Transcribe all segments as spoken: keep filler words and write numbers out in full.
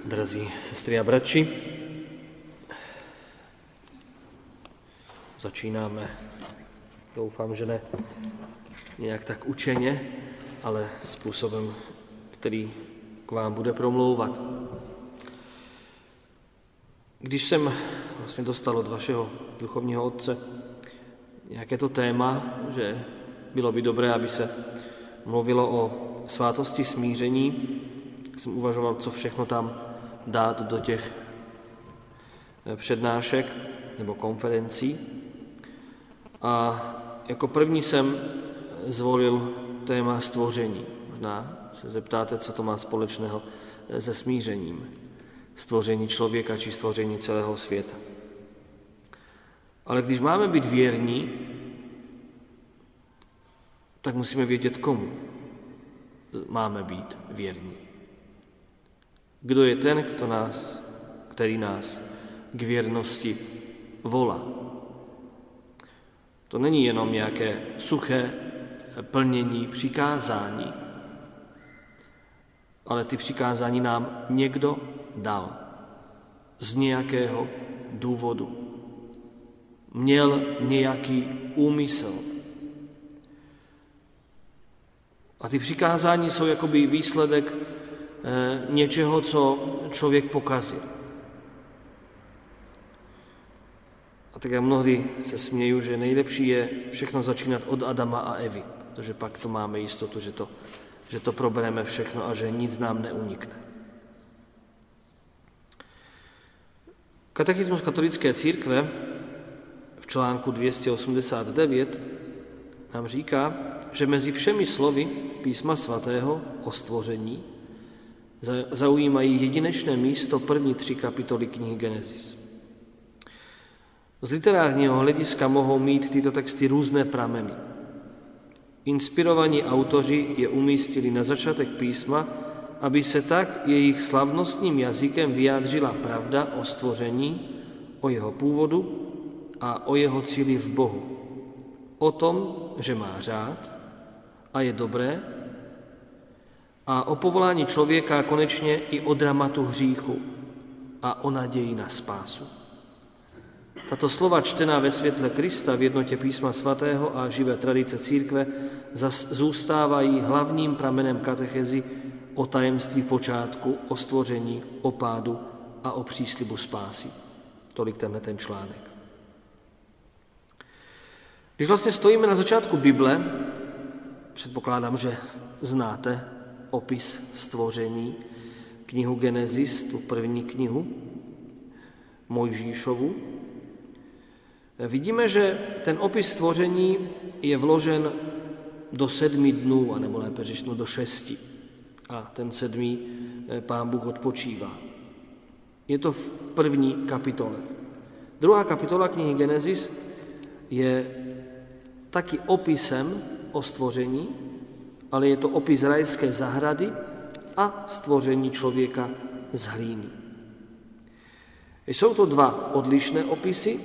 Drazí sestry a bratři, začínáme, doufám, že ne nějak tak učeně, ale způsobem, který k vám bude promlouvat. Když jsem vlastně dostal od vašeho duchovního otce nějaké to téma, že bylo by dobré, aby se mluvilo o svátosti smíření, jsem uvažoval, co všechno tam dát do těch přednášek nebo konferencí. A jako první jsem zvolil téma stvoření. Možná se zeptáte, co to má společného se smířením. Stvoření člověka či stvoření celého světa. Ale když máme být věrní, tak musíme vědět, komu máme být věrní. Kdo je ten, kdo nás, který nás k věrnosti volá. To není jenom nějaké suché plnění přikázání, ale ty přikázání nám někdo dal z nějakého důvodu. Měl nějaký úmysl. A ty přikázání jsou jakoby výsledek eh, něčeho, co člověk pokazil. A tak já mnohdy se směju, že nejlepší je všechno začínat od Adama a Evy, protože pak to máme jistotu, že to, že to probereme všechno a že nic nám neunikne. Katechismus katolické církve v článku dvě stě osmdesát devět nám říká, že mezi všemi slovy písma svatého o stvoření zaujímají jedinečné místo první tři kapitoly knihy Genesis. Z literárního hlediska mohou mít tyto texty různé prameny. Inspirovaní autoři je umístili na začátek písma, aby se tak jejich slavnostním jazykem vyjádřila pravda o stvoření, o jeho původu a o jeho cíli v Bohu. O tom, že má řád a je dobré, a o povolání člověka konečně i o dramatu hříchu a o naději na spásu. Tato slova čtená ve světle Krista v jednotě písma svatého a živé tradice církve zas zůstávají hlavním pramenem katechezi o tajemství počátku, o stvoření, o pádu a o příslibu spásy. Tolik tenhle ten článek. Když vlastně stojíme na začátku Bible, předpokládám, že znáte opis stvoření, knihu Genesis, tu první knihu Mojžíšovu, vidíme, že ten opis stvoření je vložen do sedmi dnů, anebo lépe řečeno do šesti. A ten sedmý Pán Bůh odpočívá. Je to v první kapitole. Druhá kapitola knihy Genesis je taky opisem o stvoření, ale je to opis rajské zahrady a stvoření člověka z hlíny. Jsou to dva odlišné opisy,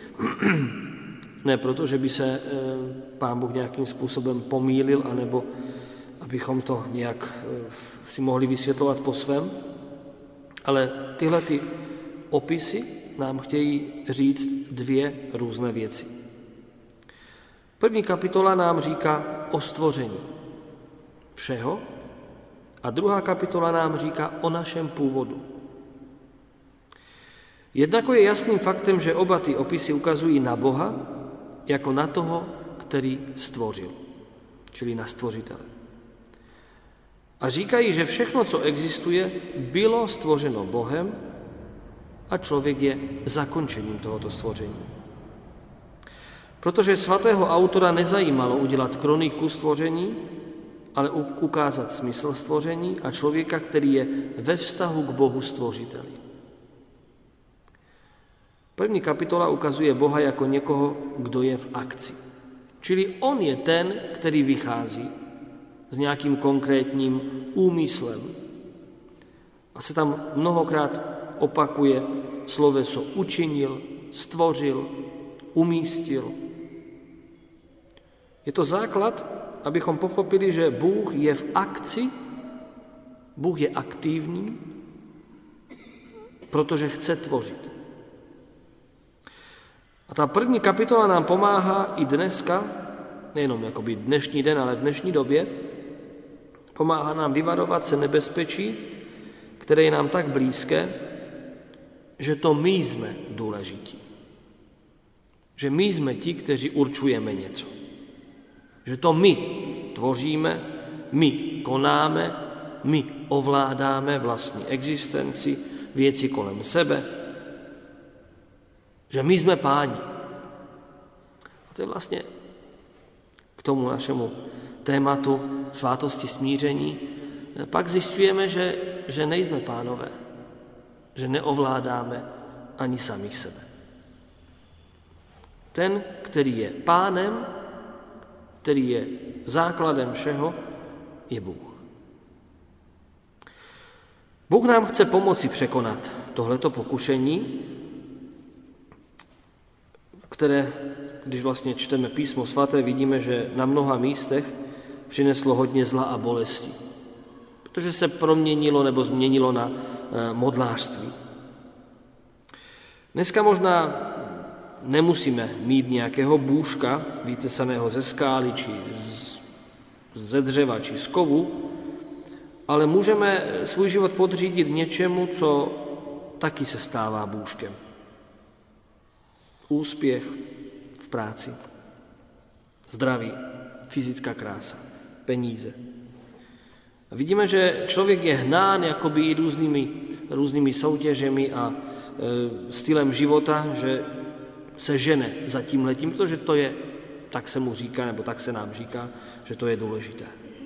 ne proto, že by se Pán Bůh nějakým způsobem pomýlil, anebo abychom to nějak si mohli vysvětlovat po svém, ale tyhle ty opisy nám chtějí říct dvě různé věci. První kapitola nám říká o stvoření všeho a druhá kapitola nám říká o našem původu. Jednako je jasným faktem, že oba ty opisy ukazují na Boha jako na toho, který stvořil, čili na stvořitele. A říkají, že všechno, co existuje, bylo stvořeno Bohem a člověk je zakončením tohoto stvoření. Protože svatého autora nezajímalo udělat kroniku stvoření, ale ukázat smysl stvoření a člověka, který je ve vztahu k Bohu stvořiteli. První kapitola ukazuje Boha jako někoho, kdo je v akci. Čili on je ten, který vychází s nějakým konkrétním úmyslem. A se tam mnohokrát opakuje sloveso učinil, stvořil, umístil. Je to základ, abychom pochopili, že Bůh je v akci, Bůh je aktivní protože chce tvořit. A ta první kapitola nám pomáhá i dneska, nejenom jakoby dnešní den, ale v dnešní době, pomáhá nám vyvarovat se nebezpečí, které je nám tak blízké, že to my jsme důležití. Že my jsme ti, kteří určujeme něco. Že to my tvoříme, my konáme, my ovládáme vlastní existenci, věci kolem sebe, že my jsme páni. A to je vlastně k tomu našemu tématu svátosti smíření. Pak zjišťujeme, že, že nejsme pánové, že neovládáme ani samých sebe. Ten, který je pánem, který je základem všeho, je Bůh. Bůh nám chce pomoci překonat tohleto pokušení, které, když vlastně čteme písmo svaté, vidíme, že na mnoha místech přineslo hodně zla a bolesti, protože se proměnilo nebo změnilo na modlářství. Dneska možná nemusíme mít nějakého bůžka vytesaného ze skály, či ze dřeva, či z kovu, ale můžeme svůj život podřídit něčemu, co taky se stává bůžkem. Úspěch v práci, zdraví, fyzická krása, peníze. A vidíme, že člověk je hnán jakoby i různými, různými soutěžemi a e, stylem života, že se žene za tímhletím, protože to je, tak se mu říká, nebo tak se nám říká, že to je důležité.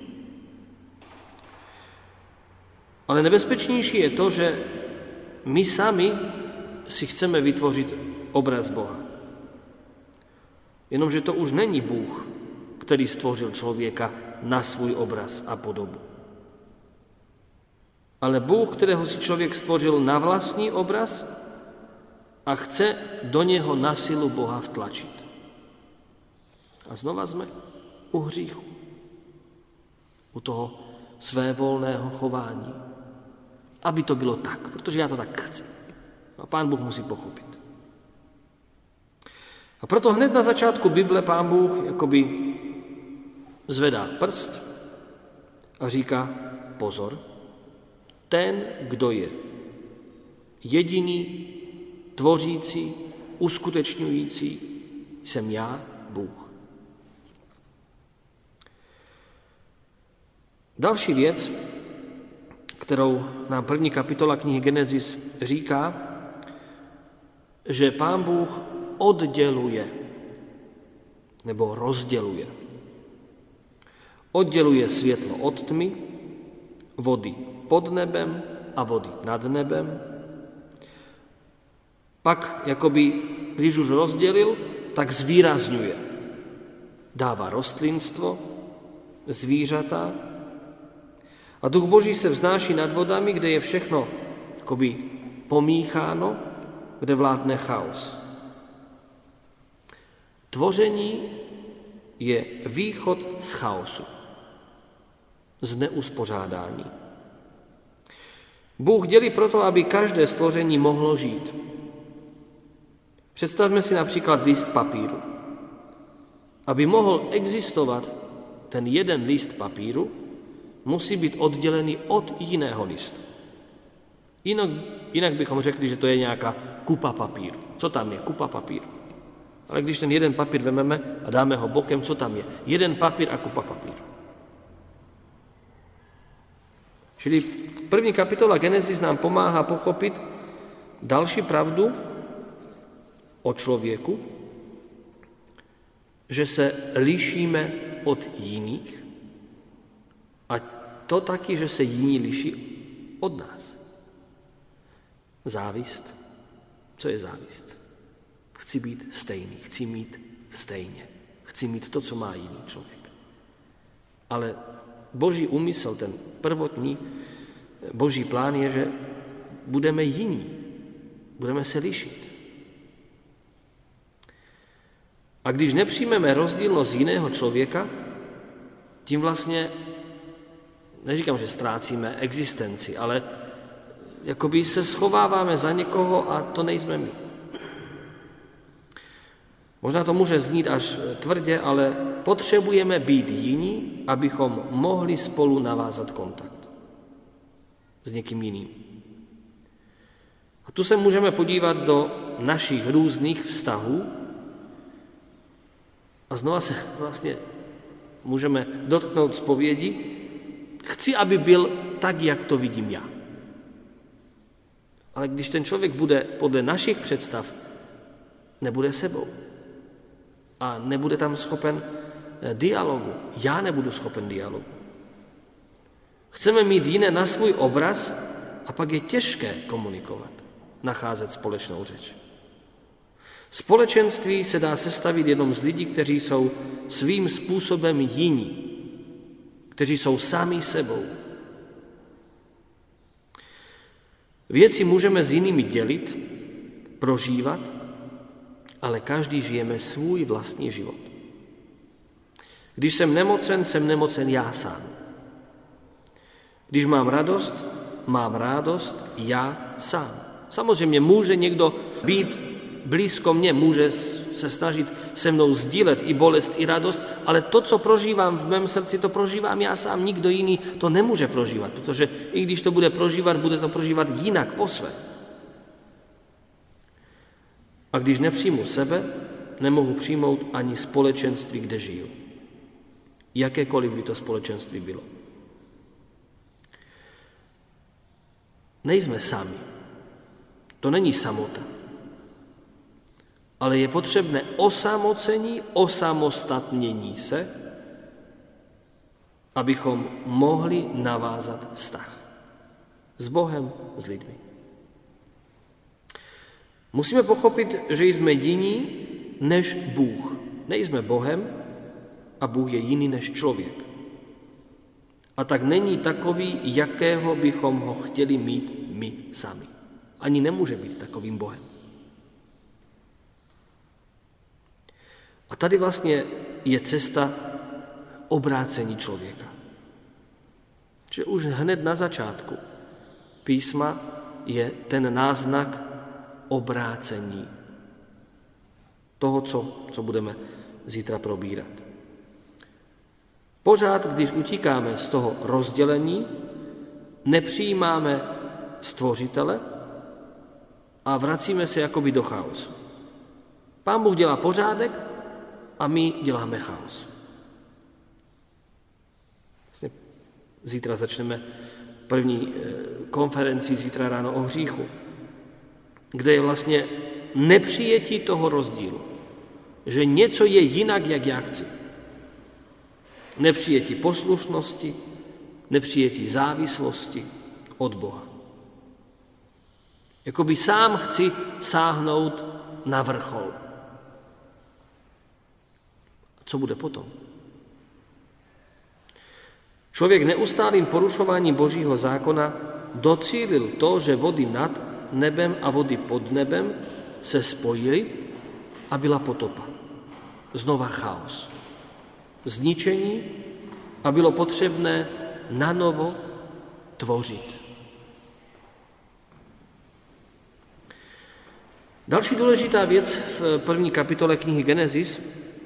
Ale nebezpečnější je to, že my sami si chceme vytvořit obraz Boha. Jenomže to už není Bůh, který stvořil člověka na svůj obraz a podobu. Ale Bůh, kterého si člověk stvořil na vlastní obraz a chce do něho na silu Boha vtlačit. A znova jsme u hříchu. U toho svévolného chování. Aby to bylo tak, protože já to tak chci. A Pán Bůh musí pochopit. A proto hned na začátku Bible Pán Bůh jakoby zvedá prst a říká pozor, ten, kdo je jediný, tvořící, uskutečňující, jsem já, Bůh. Další věc, kterou nám první kapitola knihy Genesis říká, že Pán Bůh odděluje nebo rozděluje. Odděluje světlo od tmy, vody pod nebem a vody nad nebem. Pak, jakoby, když už rozdělil, tak zvýrazňuje. Dává rostlinstvo, zvířata a Duch Boží se vznáší nad vodami, kde je všechno jakoby pomícháno, kde vládne chaos. Tvoření je východ z chaosu, z neuspořádání. Bůh dělí proto, aby každé stvoření mohlo žít. Představme si například list papíru. Aby mohl existovat ten jeden list papíru, musí být oddělený od jiného listu. Jinak, jinak bychom řekli, že to je nějaká kupa papíru. Co tam je? Kupa papíru. Ale když ten jeden papír vememe a dáme ho bokem, co tam je? Jeden papír a kupa papíru. Čili první kapitola Genesis nám pomáhá pochopit další pravdu o člověku, že se lišíme od jiných a to taky, že se jiní liší od nás. Závist. Co je závist? Chci být stejný, chci mít stejně. Chci mít to, co má jiný člověk. Ale Boží úmysl, ten prvotní Boží plán je, že budeme jiní. Budeme se lišit. A když nepřijmeme rozdílnost jiného člověka, tím vlastně, neříkám, že ztrácíme existenci, ale jakoby se schováváme za někoho a to nejsme my. Možná to může znít až tvrdě, ale potřebujeme být jiní, abychom mohli spolu navázat kontakt s někým jiným. A tu se můžeme podívat do našich různých vztahů a znova se vlastně můžeme dotknout zpovědi. Chci, aby byl tak, jak to vidím já. Ale když ten člověk bude podle našich představ, nebude sebou. A nebude tam schopen dialogu. Já nebudu schopen dialogu. Chceme mít jiné na svůj obraz a pak je těžké komunikovat, nacházet společnou řeč. Společenství se dá sestavit jenom z lidí, kteří jsou svým způsobem jiní, kteří jsou sami sebou. Věci můžeme s jinými dělit, prožívat, ale každý žijeme svůj vlastní život. Když jsem nemocen, jsem nemocen já sám. Když mám radost, mám radost já sám. Samozřejmě může někdo být blízko mě, může se snažit se mnou sdílet i bolest, i radost, ale to, co prožívám v mém srdci, to prožívám já sám, nikdo jiný to nemůže prožívat, protože i když to bude prožívat, bude to prožívat jinak po své. A když nepřijmu sebe, nemohu přijmout ani společenství, kde žiju. Jakékoliv by to společenství bylo. Nejsme sami. To není samota. Ale je potřebné osamocení, osamostatnění se, abychom mohli navázat vztah s Bohem, s lidmi. Musíme pochopit, že jsme jiní než Bůh. Nejsme Bohem a Bůh je jiný než člověk. A tak není takový, jakého bychom ho chtěli mít my sami. Ani nemůže být takovým Bohem. A tady vlastně je cesta obrácení člověka. Že už hned na začátku písma je ten náznak obrácení toho, co, co budeme zítra probírat. Pořád, když utíkáme z toho rozdělení, nepřijímáme stvořitele a vracíme se jakoby do chaosu. Pán Bůh dělá pořádek a my děláme chaos. Vlastně zítra začneme první konferenci, zítra ráno o hříchu, kde je vlastně nepřijetí toho rozdílu, že něco je jinak, jak já chci. Nepřijetí poslušnosti, nepřijetí závislosti od Boha. Jakoby sám chci sáhnout na vrchol. A co bude potom? Člověk neustálým porušováním Božího zákona docílil to, že vody nad nebem a vody pod nebem se spojily a byla potopa. Znova chaos. Zničení a bylo potřebné nanovo tvořit. Další důležitá věc v první kapitole knihy Genesis.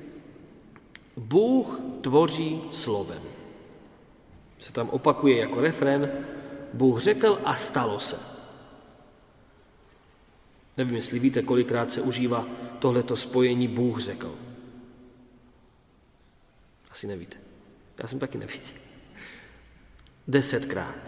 Bůh tvoří slovem. Se tam opakuje jako refrén. Bůh řekl a stalo se. Nevím, jestli víte, kolikrát se užívá tohleto spojení Bůh řekl. Asi nevíte. Já jsem taky nevěděl. Desetkrát.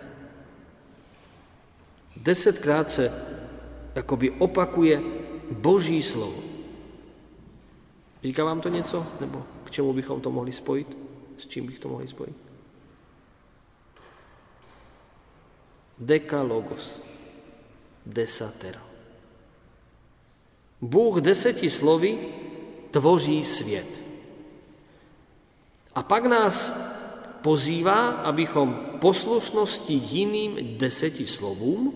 Desetkrát se jakoby opakuje Boží slovo. Říká vám to něco? Nebo k čemu bychom to mohli spojit? S čím bych to mohli spojit? Dekalogos. Desatero. Bůh deseti slovy tvoří svět. A pak nás pozývá, abychom poslušnosti jiným deseti slovům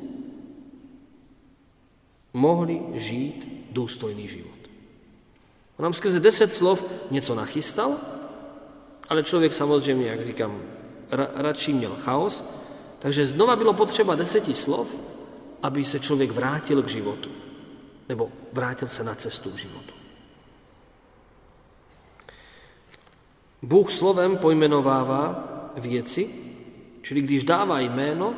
mohli žít důstojný život. On nám skrze deset slov něco nachystal, ale člověk samozřejmě, jak říkám, ra- radši měl chaos, takže znova bylo potřeba deseti slov, aby se člověk vrátil k životu, nebo vrátil se na cestu k životu. Bůh slovem pojmenovává věci, čili když dává jméno,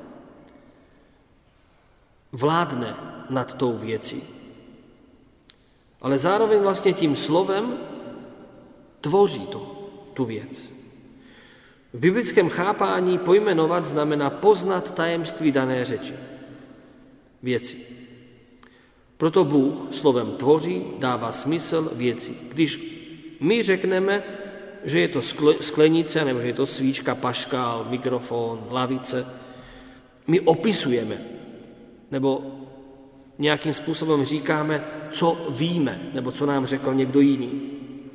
vládne nad tou věcí. Ale zároveň vlastně tím slovem tvoří to, tu věc. V biblickém chápání pojmenovat znamená poznat tajemství dané řeči, věci. Proto Bůh slovem tvoří, dává smysl věci. Když my řekneme, že je to sklenice, nebo že je to svíčka, paškál, mikrofon, lavice, my opisujeme, nebo nějakým způsobem říkáme, co víme, nebo co nám řekl někdo jiný.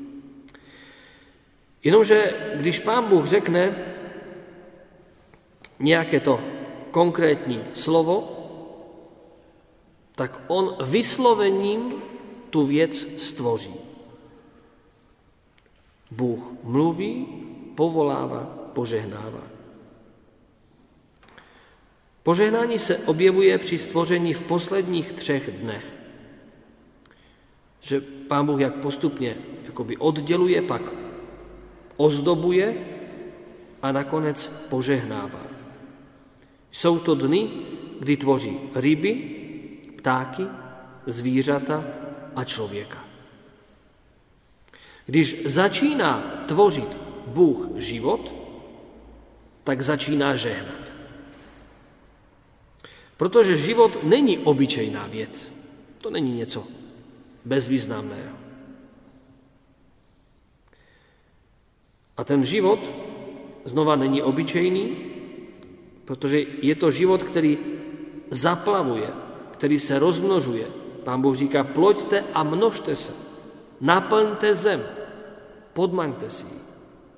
Jenomže když Pán Bůh řekne nějaké to konkrétní slovo, tak on vyslovením tu věc stvoří. Bůh mluví, povolává, požehnává. Požehnání se objevuje při stvoření v posledních třech dnech. Že Pán Bůh jak postupně jakoby odděluje, pak ozdobuje a nakonec požehnává. Jsou to dny, kdy tvoří ryby, ptáky, zvířata a člověka. Když začíná tvořit Bůh život, tak začíná žehnat. Protože život není obyčejná věc. To není něco bezvýznamného. A ten život znova není obyčejný, protože je to život, který zaplavuje, který se rozmnožuje. Pán Bůh říká, ploďte a množte se, naplňte zem, podmaňte si ji.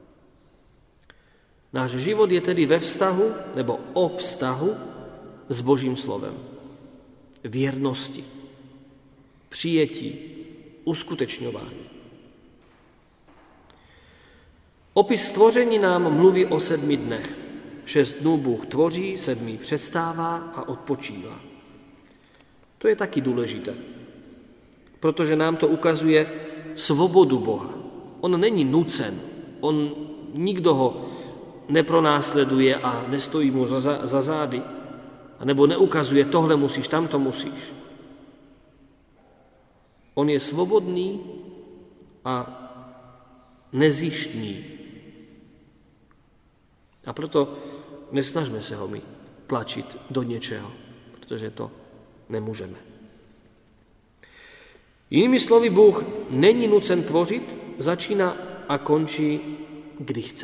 Náš život je tedy ve vztahu, nebo o vztahu s Božím slovem. Věrnosti, přijetí, uskutečňování. Opis stvoření nám mluví o sedmi dnech. Šest dnů Bůh tvoří, sedmý přestává a odpočívá. To je taky důležité, protože nám to ukazuje svobodu Boha. On není nucen, on nikdo ho nepronásleduje a nestojí mu za, za zády, nebo neukazuje, tohle musíš, tamto musíš. On je svobodný a nezištný. A proto nesnažme se ho my tlačit do něčeho, protože to nemůžeme. Jinými slovy, Bůh není nucen tvořit, začíná a končí, kdy chce.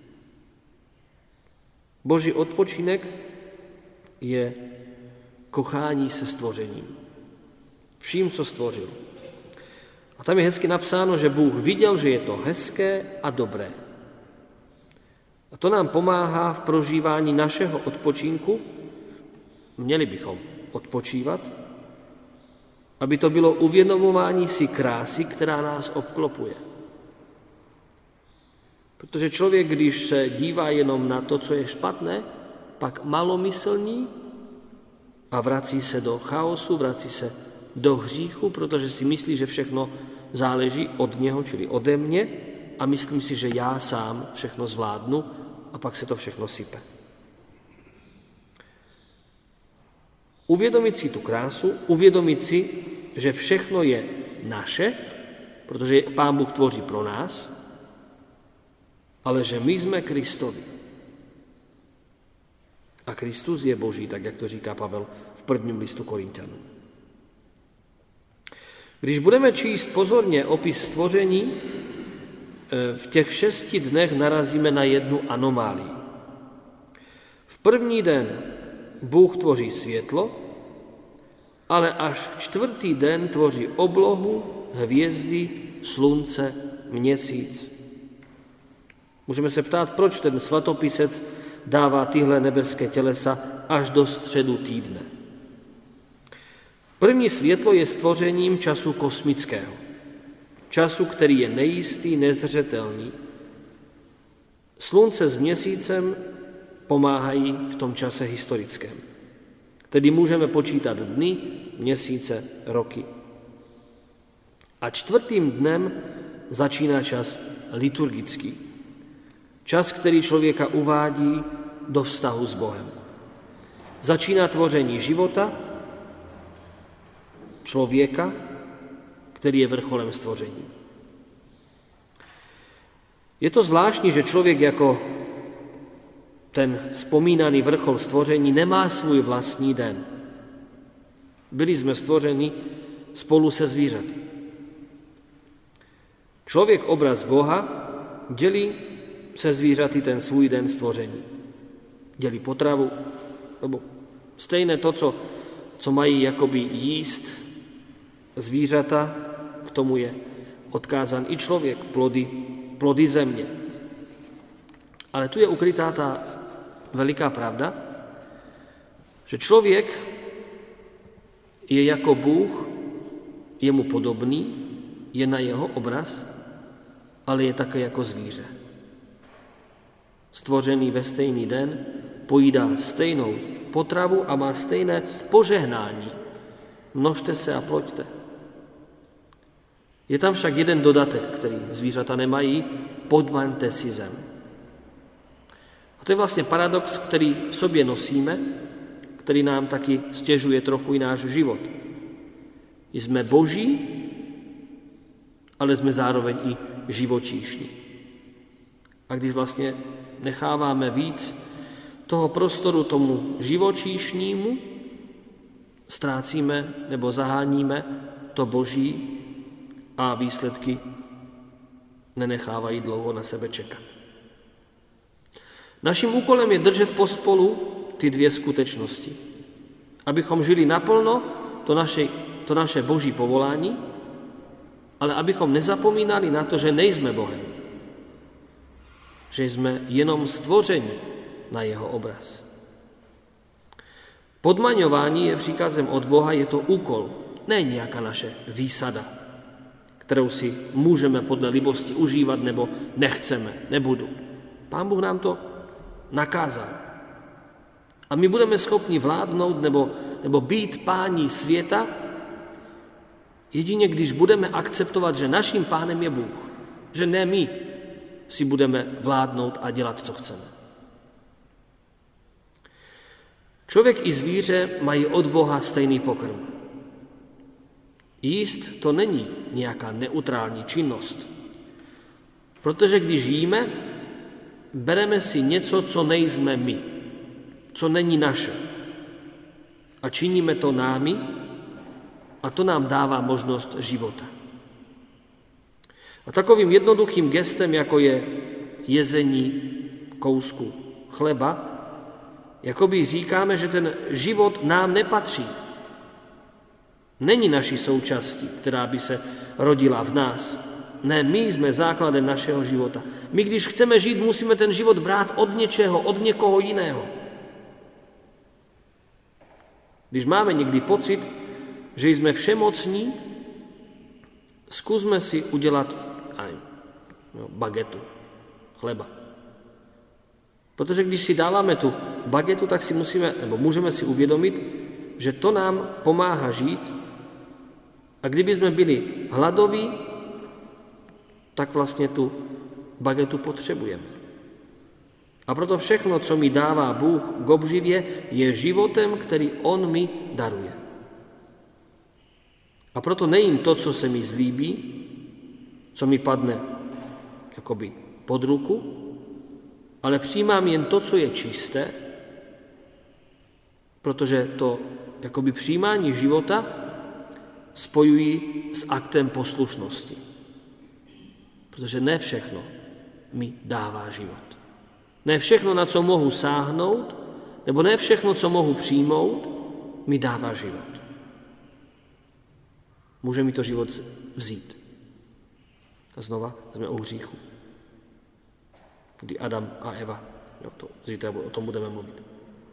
Boží odpočinek je kochání se stvořením. Vším, co stvořil. A tam je hezky napsáno, že Bůh viděl, že je to hezké a dobré. A to nám pomáhá v prožívání našeho odpočinku. Měli bychom odpočívat, aby to bylo uvědomování si krásy, která nás obklopuje. Protože člověk, když se dívá jenom na to, co je špatné, pak malomyslní a vrací se do chaosu, vrací se do hříchu, protože si myslí, že všechno záleží od něho, čili ode mě, a myslím si, že já sám všechno zvládnu, a pak se to všechno sype. Uvědomit si tu krásu, uvědomit si, že všechno je naše, protože Pán Bůh tvoří pro nás, ale že my jsme Kristovi. A Kristus je Boží, tak jak to říká Pavel v prvním listu Korinťanům. Když budeme číst pozorně opis stvoření, v těch šesti dnech narazíme na jednu anomálii. V první den Bůh tvoří světlo, ale až čtvrtý den tvoří oblohu, hvězdy, slunce, měsíc. Můžeme se ptát, proč ten svatopisec dává tyhle nebeské tělesa až do středu týdne. První světlo je stvořením času kosmického. Času, který je nejistý, nezřetelný. Slunce s měsícem pomáhají v tom čase historickém. Tedy můžeme počítat dny, měsíce, roky. A čtvrtým dnem začíná čas liturgický. Čas, který člověka uvádí do vztahu s Bohem. Začíná tvoření života člověka, který je vrcholem stvoření. Je to zvláštní, že člověk jako ten vzpomínaný vrchol stvoření nemá svůj vlastní den. Byli jsme stvořeni spolu se zvířaty. Člověk, obraz Boha, dělí se zvířaty ten svůj den stvoření. Dělí potravu, nebo stejné to, co, co mají jakoby jíst zvířata, k tomu je odkázán i člověk, plody, plody země. Ale tu je ukrytá ta veliká pravda, že člověk je jako Bůh, je mu podobný, je na jeho obraz, ale je také jako zvíře. Stvořený ve stejný den, pojídá stejnou potravu a má stejné požehnání. Množte se a ploďte. Je tam však jeden dodatek, který zvířata nemají, podmaňte si zem. A to je vlastně paradox, který v sobě nosíme, který nám taky stěžuje trochu i náš život. Jsme boží, ale jsme zároveň i živočíšní. A když vlastně necháváme víc toho prostoru tomu živočíšnímu, ztrácíme nebo zaháníme to boží a výsledky nenechávají dlouho na sebe čekat. Naším úkolem je držet pospolu ty dvě skutečnosti. Abychom žili naplno to naše, to naše boží povolání, ale abychom nezapomínali na to, že nejsme Bohem. Že jsme jenom stvořeni na jeho obraz. Podmaňování je příkazem od Boha, je to úkol, ne nějaká naše výsada, kterou si můžeme podle libosti užívat nebo nechceme, nebudu. Pán Bůh nám to nakázal. A my budeme schopni vládnout nebo, nebo být páni světa, jedině když budeme akceptovat, že naším pánem je Bůh. Že ne my si budeme vládnout a dělat, co chceme. Člověk i zvíře mají od Boha stejný pokrm. Jíst to není nějaká neutrální činnost. Protože když jíme, bereme si něco, co nejsme my, co není naše. A činíme to námi a to nám dává možnost života. A takovým jednoduchým gestem, jako je jezení kousku chleba, jakoby říkáme, že ten život nám nepatří. Není naší součástí, která by se rodila v nás. Ne, my jsme základem našeho života. My, když chceme žít, musíme ten život brát od něčeho, od někoho jiného. Když máme někdy pocit, že jsme všemocní, zkusme si udělat aj, no, bagetu, chleba. Protože když si dáváme tu bagetu, tak si musíme, nebo můžeme si uvědomit, že to nám pomáhá žít. A kdyby jsme byli hladoví, tak vlastně tu bagetu potřebujeme. A proto všechno, co mi dává Bůh k obživě, je životem, který On mi daruje. A proto nejím to, co se mi zlíbí, co mi padne jakoby pod ruku, ale přijímám jen to, co je čisté, protože to jakoby přijímání života spojují s aktem poslušnosti. Protože ne všechno mi dává život. Ne všechno, na co mohu sáhnout, nebo ne všechno, co mohu přijmout, mi dává život. Může mi to život vzít. A znova jsme u hříchu. Kdy Adam a Eva, jo, to, zítra o tom budeme mluvit.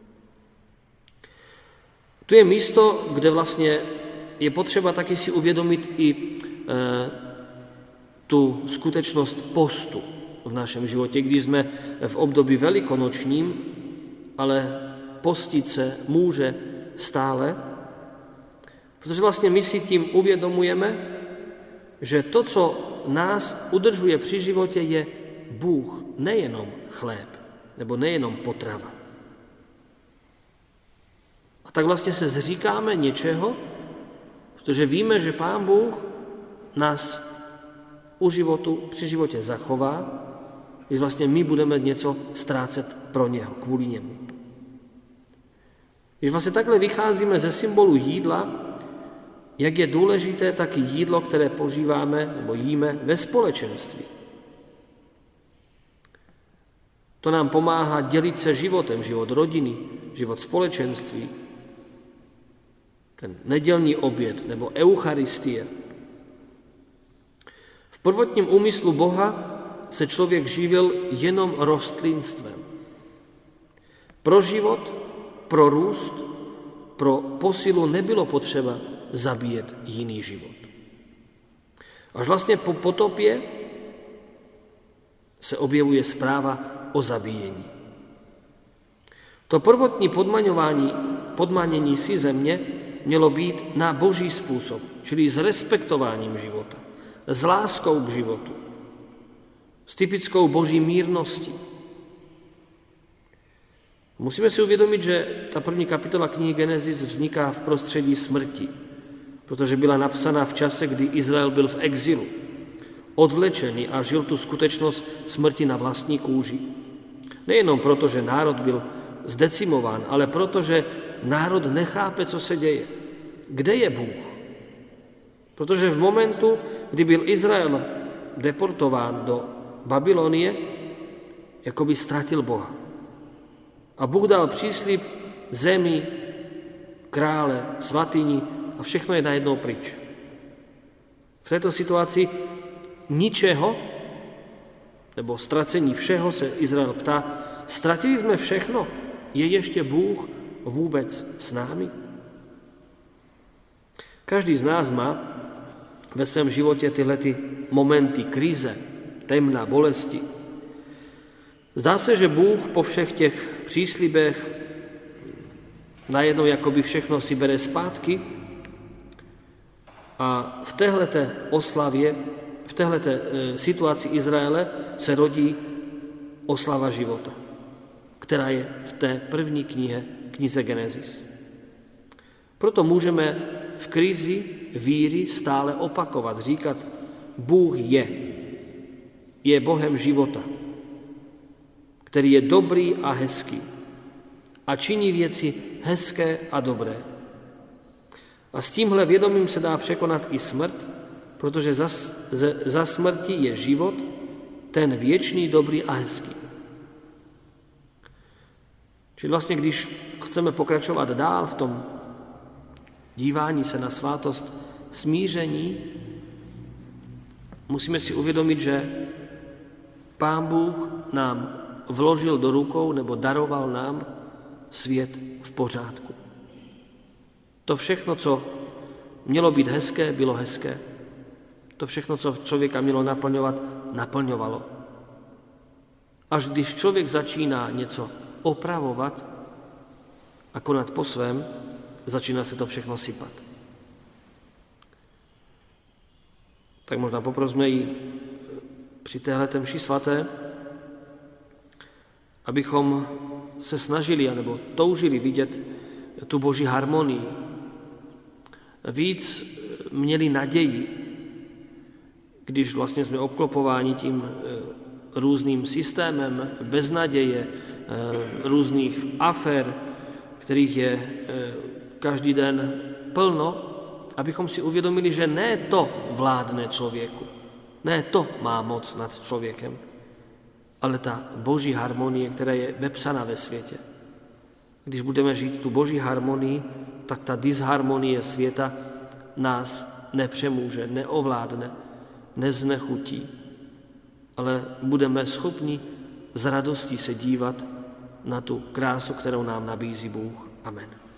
Tu je místo, kde vlastně je potřeba taky si uvědomit i e, tu skutečnost postu v našem životě, když jsme v období velikonočním, ale postit se může stále, protože vlastně my si tím uvědomujeme, že to, co nás udržuje při životě, je Bůh, nejenom chléb, nebo nejenom potrava. A tak vlastně se zříkáme něčeho, protože víme, že Pán Bůh nás u životu, při životě zachová, když vlastně my budeme něco ztrácet pro něho, kvůli němu. Když vlastně takhle vycházíme ze symbolu jídla, jak je důležité taky jídlo, které požíváme nebo jíme ve společenství. To nám pomáhá dělit se životem, život rodiny, život společenství, ten nedělní oběd nebo eucharistie. V prvotním úmyslu Boha se člověk živil jenom rostlinstvem. Pro život, pro růst, pro posilu nebylo potřeba zabíjet jiný život. Až vlastně po potopě se objevuje zpráva o zabíjení. To prvotní podmaňování, podmanění si země mělo být na boží způsob, čili s respektováním života, s láskou k životu, s typickou boží mírností. Musíme si uvědomit, že ta první kapitola knihy Genesis vzniká v prostředí smrti, protože byla napsána v čase, kdy Izrael byl v exilu, odvlečený a žil tu skutečnost smrti na vlastní kůži. Nejenom proto, že národ byl zdecimován, ale proto, že národ nechápe, co se děje. Kde je Bůh? Protože v momentu, kdy byl Izrael deportován do Babylonie, jako by ztratil Boha. A Bůh dal příslib zemi, krále, svatyni a všechno je najednou pryč. V této situaci ničeho, nebo ztracení všeho se Izrael ptá, ztratili jsme všechno, je ještě Bůh vůbec s námi? Každý z nás má ve svém životě tyhle ty momenty krize, temna, bolesti. Zdá se, že Bůh po všech těch příslibech najednou jakoby všechno si bere zpátky a v téhleté oslavě, v téhleté situaci Izraele se rodí oslava života, která je v té první knihe, knize Genesis. Proto můžeme v krizi víry stále opakovat, říkat, Bůh je, je Bohem života, který je dobrý a hezký a činí věci hezké a dobré. A s tímhle vědomím se dá překonat i smrt, protože za, za smrti je život, ten věčný, dobrý a hezký. Čili vlastně, když chceme pokračovat dál v tom dívání se na svátost smíření, musíme si uvědomit, že Pán Bůh nám vložil do rukou nebo daroval nám svět v pořádku. To všechno, co mělo být hezké, bylo hezké. To všechno, co člověka mělo naplňovat, naplňovalo. Až když člověk začíná něco opravovat a konat po svém, začíná se to všechno sypat. Tak možná poprosme i při téhleté mši svaté, abychom se snažili anebo toužili vidět tu boží harmonii. Víc měli naději, když vlastně jsme obklopováni tím různým systémem beznaděje, různých afér, kterých je každý den plno, abychom si uvědomili, že ne to vládne člověku, ne to má moc nad člověkem, ale ta boží harmonie, která je vepsaná ve světě. Když budeme žít tu boží harmonii, tak ta disharmonie světa nás nepřemůže, neovládne, neznechutí, ale budeme schopni s radostí se dívat na tu krásu, kterou nám nabízí Bůh. Amen.